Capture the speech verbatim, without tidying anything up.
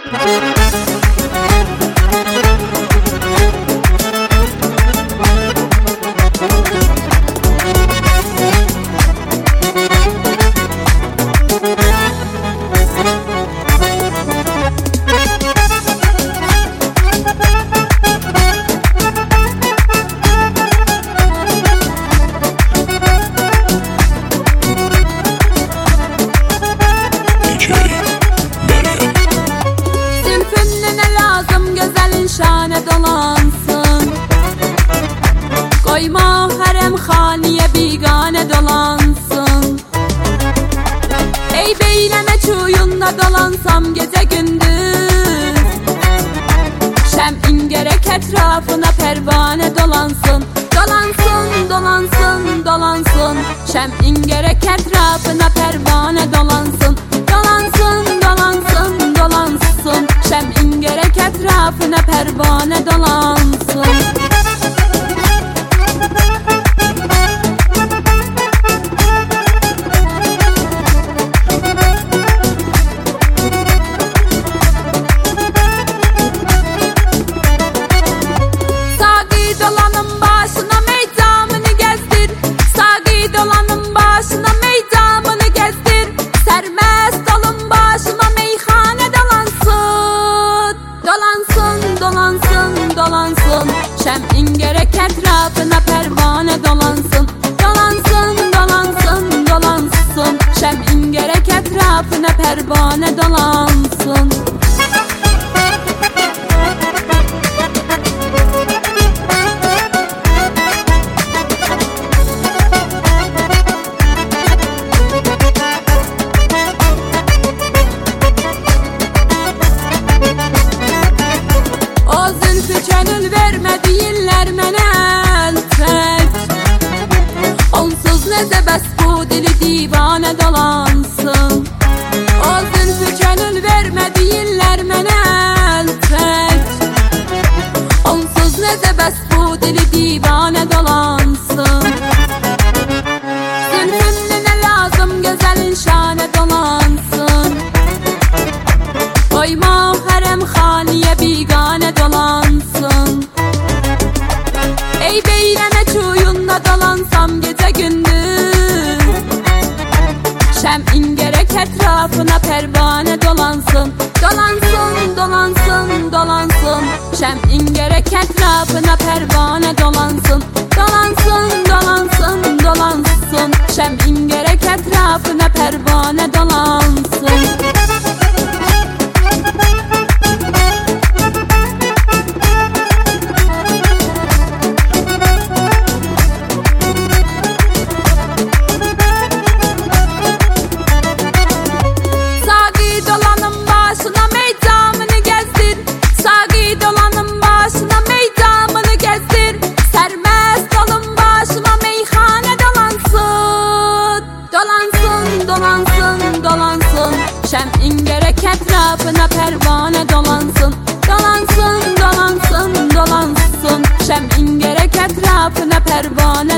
Şane dolansın, koyma harem haniye bigane dolansın. Ey beyleme çuyunda dolansam gece gündüz, şem'in gerek etrafına pervane dolansın. Dolansın, dolansın, dolansın, şem'in gerek etrafına pervane dolansın. Dolansın, dolansın, dolansın, şem'in gerek etrafına pervane dolansın. Sagi dolanın başına meydanını gezdir, sagi dolanın başına meydanını gezdir. Sermest olun başıma meyhane dolansın. Dolansın, dolansın, dolansın, şem'in gerek etrafına pervane dolansın. Dolansın, dolansın, dolansın, şem'in gerek etrafına pervane dolansın. Gönül verme deyirlər mənə əlfək, onsuz necə bəs bu dili divanə dolansın. O zülfü gönül vermə deyirlər mənə əlfək, onsuz necə bəs bu dili divanə dolansın. Zülfünlü nə lazım gözəlin şanə dolansın, koyma hərəm xaniyə bigane dolansın. Ey beyleme çuyunda dolansam gece gündüz, şem'in gerek etrafına pervane dolansın. Dolansın, dolansın, dolansın, şem'in gerek etrafına pervane dolansın. Dolansın, dolansın, dolansın, şem'in gerek etrafına pervane dolansın. Dolansın, dolansın, şem'in gerek etrafına pervane dolansın. Dolansın, dolansın, dolansın, şem'in gerek etrafına pervane